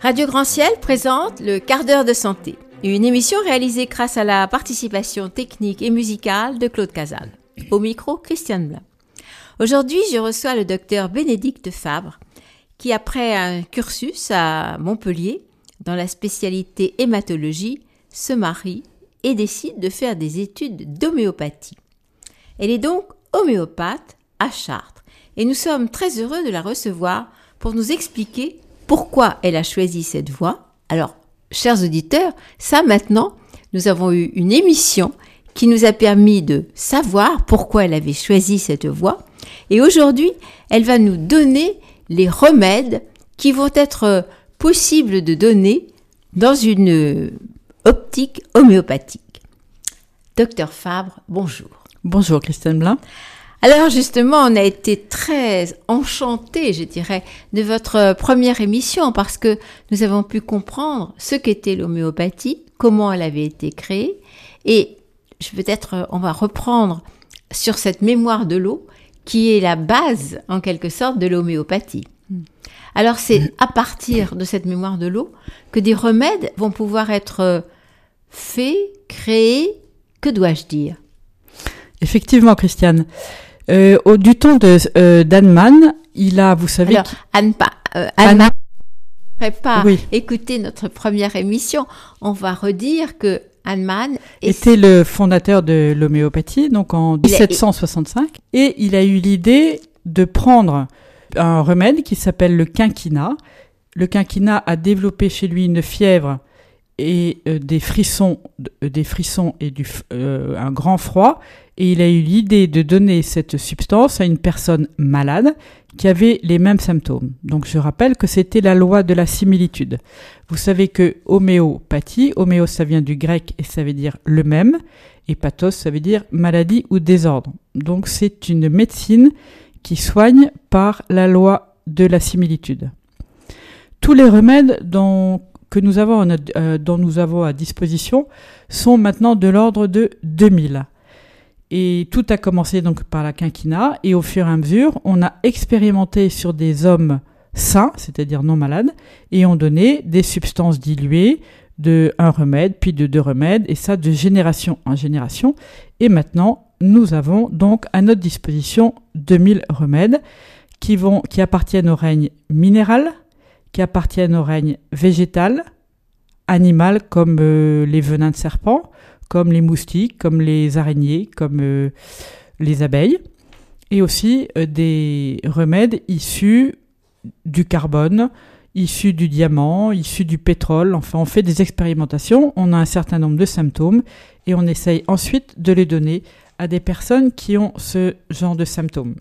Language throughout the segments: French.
Radio Grand Ciel présente le quart d'heure de santé, une émission réalisée grâce à la participation technique et musicale de Claude Casal. Au micro, Christiane Blin. Aujourd'hui, je reçois le docteur Bénédicte Fabre, qui après un cursus à Montpellier, dans la spécialité hématologie, se marie et décide de faire des études d'homéopathie. Elle est donc homéopathe à Chartres et nous sommes très heureux de la recevoir pour nous expliquer pourquoi elle a choisi cette voie. Alors, chers auditeurs, ça maintenant, nous avons eu une émission qui nous a permis de savoir pourquoi elle avait choisi cette voie. Et aujourd'hui, elle va nous donner les remèdes qui vont être possibles de donner dans une optique homéopathique. Docteur Fabre, bonjour. Bonjour Christiane Blin. Alors justement, on a été très enchantés, je dirais, de votre première émission parce que nous avons pu comprendre ce qu'était l'homéopathie, comment elle avait été créée et on va reprendre sur cette mémoire de l'eau qui est la base en quelque sorte de l'homéopathie. Alors c'est à partir de cette mémoire de l'eau que des remèdes vont pouvoir être faits, créés, que dois-je dire ? Effectivement Christiane. Du temps d'Hahnemann, il a, vous savez... Alors, Hahnemann n'aurait pas écouté notre première émission. On va redire que Hahnemann était le fondateur de l'homéopathie, donc en 1765. Et il a eu l'idée de prendre un remède qui s'appelle le quinquina. Le quinquina a développé chez lui une fièvre et des frissons et un grand froid. Et il a eu l'idée de donner cette substance à une personne malade qui avait les mêmes symptômes. Donc je rappelle que c'était la loi de la similitude. Vous savez que homéopathie, homéo ça vient du grec et ça veut dire le même, et pathos ça veut dire maladie ou désordre. Donc c'est une médecine qui soigne par la loi de la similitude. Tous les remèdes dont nous avons à disposition sont maintenant de l'ordre de 2000. Et tout a commencé donc par la quinquina et au fur et à mesure, on a expérimenté sur des hommes sains, c'est-à-dire non malades, et on donnait des substances diluées de un remède, puis de 2 remèdes, et ça de génération en génération. Et maintenant, nous avons donc à notre disposition 2000 remèdes qui appartiennent au règne minéral, qui appartiennent au règne végétal, animal comme les venins de serpent, comme les moustiques, comme les araignées, comme les abeilles, et aussi des remèdes issus du carbone, issus du diamant, issus du pétrole. Enfin, on fait des expérimentations, on a un certain nombre de symptômes, et on essaye ensuite de les donner à des personnes qui ont ce genre de symptômes.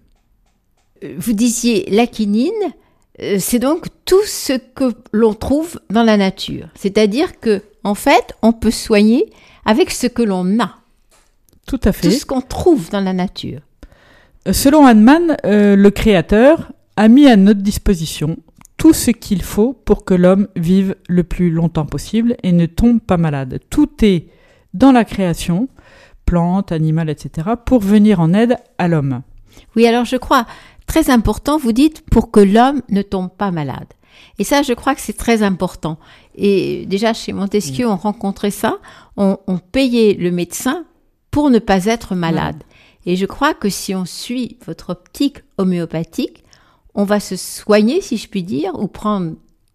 Vous disiez la quinine, c'est donc tout ce que l'on trouve dans la nature. C'est-à-dire que, en fait, on peut soigner avec ce que l'on a. Tout à fait. Tout ce qu'on trouve dans la nature. Selon Hahnemann, le créateur a mis à notre disposition tout ce qu'il faut pour que l'homme vive le plus longtemps possible et ne tombe pas malade. Tout est dans la création, plantes, animaux, etc., pour venir en aide à l'homme. Oui, alors je crois, très important, vous dites, pour que l'homme ne tombe pas malade. Et ça, je crois que c'est très important. Et déjà, chez Montesquieu, on rencontrait ça. On payait le médecin pour ne pas être malade. Et je crois que si on suit votre optique homéopathique, on va se soigner, si je puis dire, ou prendre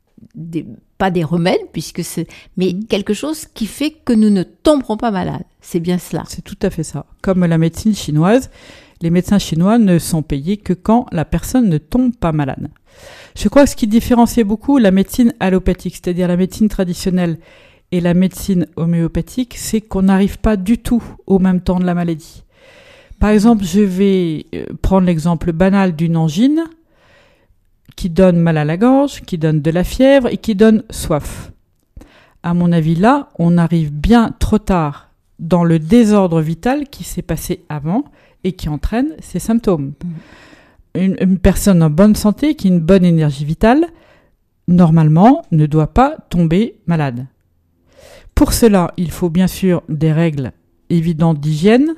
pas des remèdes, mais quelque chose qui fait que nous ne tomberons pas malades. C'est bien cela. C'est tout à fait ça. Comme la médecine chinoise, les médecins chinois ne sont payés que quand la personne ne tombe pas malade. Je crois que ce qui différencie beaucoup la médecine allopathique, c'est-à-dire la médecine traditionnelle, et la médecine homéopathique, c'est qu'on n'arrive pas du tout au même temps de la maladie. Par exemple, je vais prendre l'exemple banal d'une angine qui donne mal à la gorge, qui donne de la fièvre et qui donne soif. À mon avis, là, on arrive bien trop tard dans le désordre vital qui s'est passé avant et qui entraîne ces symptômes. Une personne en bonne santé, qui a une bonne énergie vitale, normalement, ne doit pas tomber malade. Pour cela, il faut bien sûr des règles évidentes d'hygiène,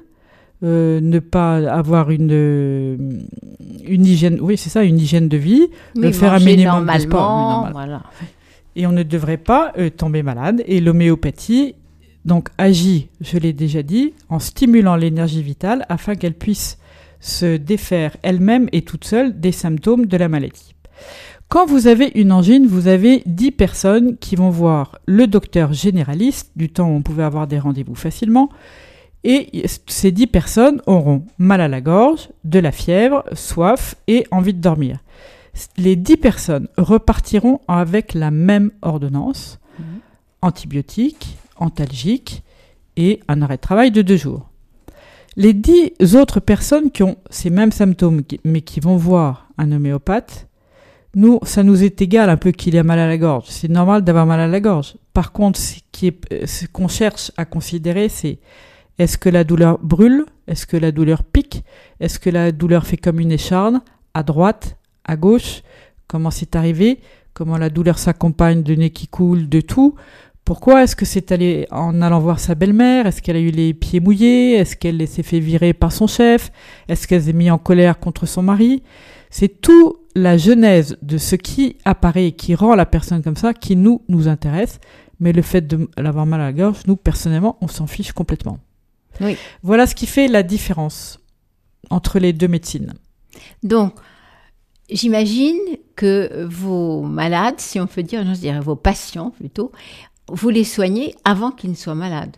ne pas avoir une hygiène, oui c'est ça, une hygiène de vie, oui, faire un minimum de sport. Normal. Voilà. Et on ne devrait pas tomber malade. Et l'homéopathie donc agit, je l'ai déjà dit, en stimulant l'énergie vitale afin qu'elle puisse se défaire elle-même et toute seule des symptômes de la maladie. Quand vous avez une angine, vous avez 10 personnes qui vont voir le docteur généraliste, du temps où on pouvait avoir des rendez-vous facilement, et ces 10 personnes auront mal à la gorge, de la fièvre, soif et envie de dormir. Les 10 personnes repartiront avec la même ordonnance, antibiotique, antalgique et un arrêt de travail de 2 jours. Les 10 autres personnes qui ont ces mêmes symptômes, mais qui vont voir un homéopathe, ça nous est égal un peu qu'il ait mal à la gorge. C'est normal d'avoir mal à la gorge. Par contre, ce qu'on cherche à considérer, c'est est-ce que la douleur brûle? Est-ce que la douleur pique? Est-ce que la douleur fait comme une écharde? À droite? À gauche? Comment c'est arrivé? Comment la douleur s'accompagne de nez qui coule, de tout? Pourquoi est-ce que c'est allé en allant voir sa belle-mère? Est-ce qu'elle a eu les pieds mouillés? Est-ce qu'elle s'est fait virer par son chef? Est-ce qu'elle s'est mise en colère contre son mari? C'est tout la genèse de ce qui apparaît et qui rend la personne comme ça qui nous intéresse. Mais le fait de l'avoir mal à la gorge, nous, personnellement, on s'en fiche complètement. Oui. Voilà ce qui fait la différence entre les 2 médecines. Donc, j'imagine que vos malades, si on peut dire, je dirais vos patients plutôt, vous les soignez avant qu'ils ne soient malades.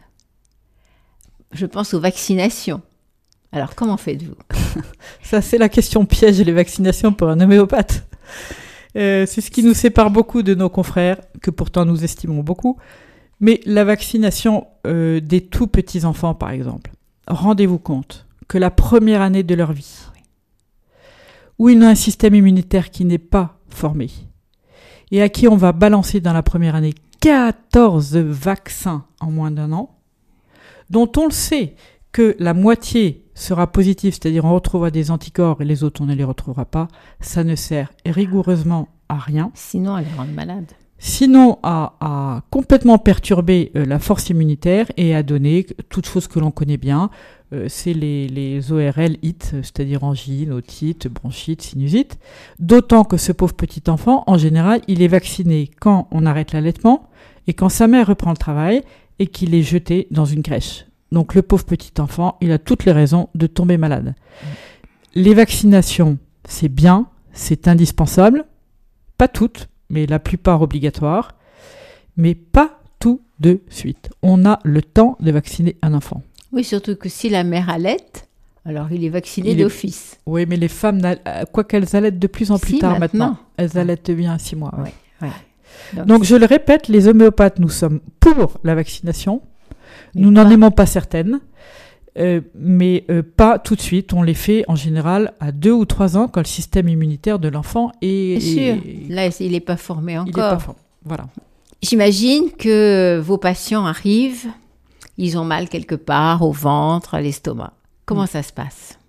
Je pense aux vaccinations. Alors, comment faites-vous? Ça, c'est la question piège, les vaccinations pour un homéopathe. C'est ce qui nous sépare beaucoup de nos confrères, que pourtant nous estimons beaucoup. Mais la vaccination des tout petits enfants, par exemple, rendez-vous compte que la première année de leur vie, où ils ont un système immunitaire qui n'est pas formé, et à qui on va balancer dans la première année 14 vaccins en moins d'1 an, dont on le sait que la moitié sera positive, c'est-à-dire on retrouvera des anticorps et les autres on ne les retrouvera pas, ça ne sert rigoureusement à rien. Sinon, à les rendre malades. Sinon, à complètement perturber la force immunitaire et à donner toutes choses que l'on connaît bien, c'est les ORL IT, c'est-à-dire angine, otite, bronchite, sinusite. D'autant que ce pauvre petit enfant, en général, il est vacciné quand on arrête l'allaitement et quand sa mère reprend le travail et qu'il est jeté dans une crèche. Donc le pauvre petit enfant, il a toutes les raisons de tomber malade. Les vaccinations, c'est bien, c'est indispensable, pas toutes, mais la plupart obligatoires, mais pas tout de suite. On a le temps de vacciner un enfant. Oui, surtout que si la mère allaite, alors il est vacciné d'office. Oui, mais les femmes, quoi qu'elles allaitent de plus en plus tard maintenant, elles allaitent bien à 6 mois. Ouais. Ouais. Donc je le répète, les homéopathes, nous sommes pour la vaccination. Nous n'en aimons pas certaines, mais pas tout de suite. On les fait en général à 2 ou 3 ans quand le système immunitaire de l'enfant est... Bien sûr. Là, il n'est pas formé encore. Il n'est pas formé. Voilà. J'imagine que vos patients arrivent, ils ont mal quelque part, au ventre, à l'estomac. Comment ça se passe?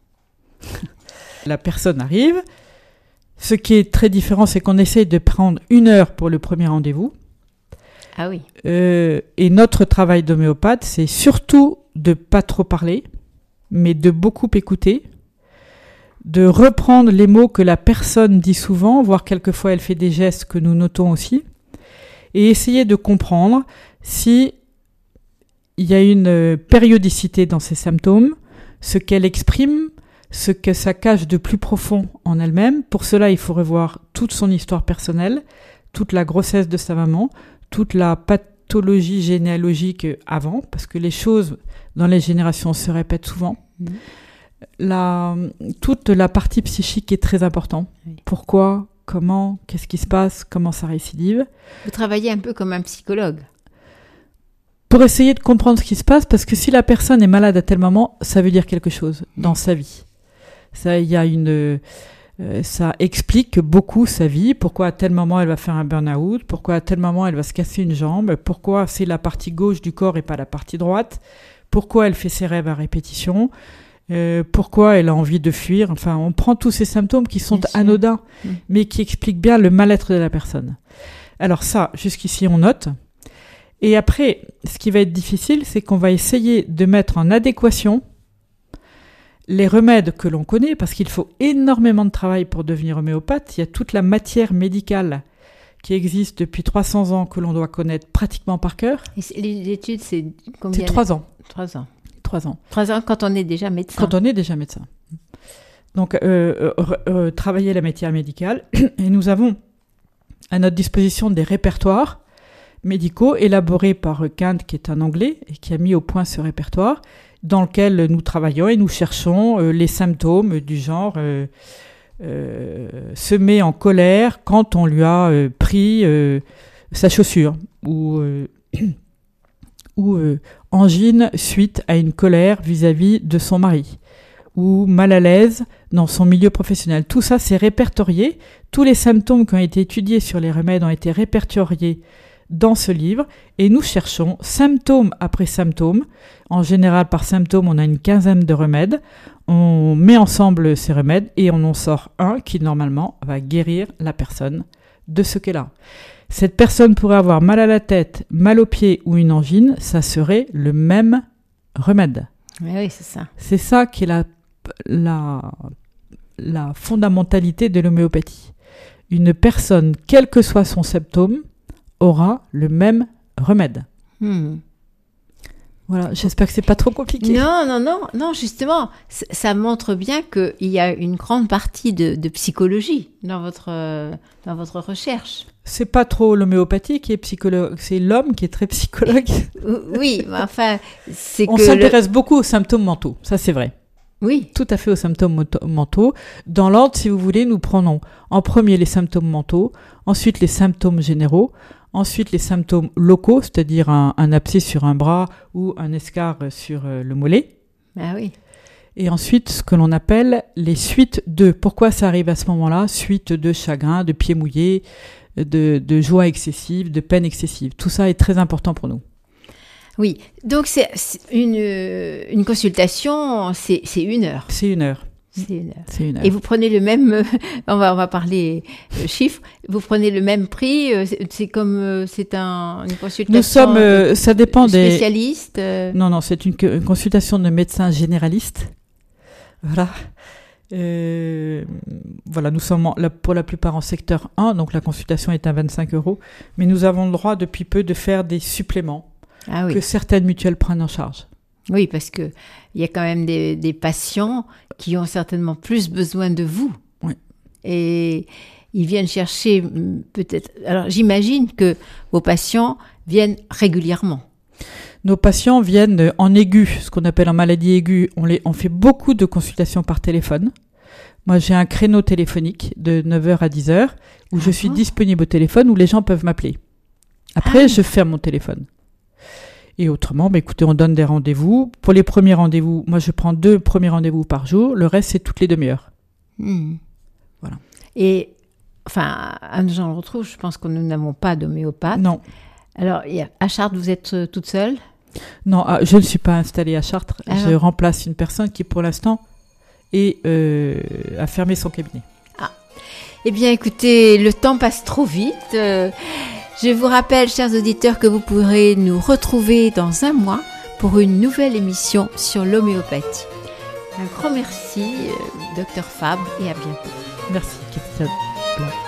La personne arrive. Ce qui est très différent, c'est qu'on essaye de prendre 1 heure pour le premier rendez-vous. Ah oui. Et notre travail d'homéopathe, c'est surtout de pas trop parler, mais de beaucoup écouter, de reprendre les mots que la personne dit souvent, voire quelquefois elle fait des gestes que nous notons aussi, et essayer de comprendre si il y a une périodicité dans ses symptômes, ce qu'elle exprime, ce que ça cache de plus profond en elle-même. Pour cela, il faut revoir toute son histoire personnelle, toute la grossesse de sa maman, toute la pathologie généalogique avant, parce que les choses dans les générations se répètent souvent. Toute la partie psychique est très importante. Oui. Pourquoi, comment, qu'est-ce qui se passe, comment ça récidive. Vous travaillez un peu comme un psychologue. Pour essayer de comprendre ce qui se passe, parce que si la personne est malade à tel moment, ça veut dire quelque chose dans sa vie. Ça explique beaucoup sa vie, pourquoi à tel moment elle va faire un burn-out, pourquoi à tel moment elle va se casser une jambe, pourquoi c'est la partie gauche du corps et pas la partie droite, pourquoi elle fait ses rêves à répétition, pourquoi elle a envie de fuir. Enfin, on prend tous ces symptômes qui sont anodins, mais qui expliquent bien le mal-être de la personne. Alors ça, jusqu'ici, on note. Et après, ce qui va être difficile, c'est qu'on va essayer de mettre en adéquation les remèdes que l'on connaît, parce qu'il faut énormément de travail pour devenir homéopathe. Il y a toute la matière médicale qui existe depuis 300 ans, que l'on doit connaître pratiquement par cœur. Et l'étude, c'est combien? C'est 3 ans. 3 ans. 3 ans. 3 ans quand on est déjà médecin. Quand on est déjà médecin. Donc, travailler la matière médicale. Et nous avons à notre disposition des répertoires médicaux élaborés par Kind, qui est un Anglais, et qui a mis au point ce répertoire, dans lequel nous travaillons et nous cherchons les symptômes du genre se met en colère quand on lui a pris sa chaussure, ou angine suite à une colère vis-à-vis de son mari, ou mal à l'aise dans son milieu professionnel. Tout ça, c'est répertorié. Tous les symptômes qui ont été étudiés sur les remèdes ont été répertoriés dans ce livre, et nous cherchons symptôme après symptôme. En général, par symptôme, on a une quinzaine de remèdes. On met ensemble ces remèdes et on en sort un qui, normalement, va guérir la personne de ce qu'elle a. Cette personne pourrait avoir mal à la tête, mal aux pieds ou une angine, ça serait le même remède. Oui, c'est ça. C'est ça qui est la fondamentalité de l'homéopathie. Une personne, quel que soit son symptôme, aura le même remède. Voilà, j'espère que c'est pas trop compliqué. Non, justement, ça montre bien qu'il y a une grande partie de psychologie dans votre recherche. C'est pas trop l'homéopathie qui est psychologue, c'est l'homme qui est très psychologue. Oui, mais enfin, c'est on s'intéresse beaucoup aux symptômes mentaux, ça c'est vrai. Oui. Tout à fait aux symptômes mentaux. Dans l'ordre, si vous voulez, nous prenons en premier les symptômes mentaux, ensuite les symptômes généraux, ensuite les symptômes locaux, c'est-à-dire un abcès sur un bras ou un escarre sur le mollet. Ah oui. Et ensuite, ce que l'on appelle les suites de. Pourquoi ça arrive à ce moment-là? Suite de chagrin, de pieds mouillés, de joie excessive, de peine excessive. Tout ça est très important pour nous. Oui, donc c'est une consultation, c'est 1 heure. C'est 1 heure. C'est 1 heure. Et vous prenez le même, on va parler chiffres, vous prenez le même prix, c'est comme, c'est une consultation. Nous sommes, ça dépend des spécialistes. Non, c'est une consultation de médecin généraliste. Voilà. Voilà, nous sommes pour la plupart en secteur 1, donc la consultation est à 25 €, mais nous avons le droit depuis peu de faire des suppléments que certaines mutuelles prennent en charge. Oui, parce que il y a quand même des patients qui ont certainement plus besoin de vous. Oui. Et ils viennent chercher peut-être. Alors j'imagine que vos patients viennent régulièrement. Nos patients viennent en aigu, ce qu'on appelle en maladie aiguë. On fait beaucoup de consultations par téléphone. Moi, j'ai un créneau téléphonique de 9h à 10h où je suis disponible au téléphone, où les gens peuvent m'appeler. Après, je ferme mon téléphone. Et autrement, écoutez, on donne des rendez-vous. Pour les premiers rendez-vous, moi, je prends 2 premiers rendez-vous par jour. Le reste, c'est toutes les demi-heures. Voilà. Et, enfin, à Nogent-le-Rotrou, je pense que nous n'avons pas d'homéopathe. Non. Alors, à Chartres, vous êtes toute seule? Non, je ne suis pas installée à Chartres. Je remplace une personne qui, pour l'instant, a fermé son cabinet. Eh bien, écoutez, le temps passe trop vite. Je vous rappelle, chers auditeurs, que vous pourrez nous retrouver dans 1 mois pour une nouvelle émission sur l'homéopathie. Un grand merci, Dr Fabre, et à bientôt. Merci, Christiane.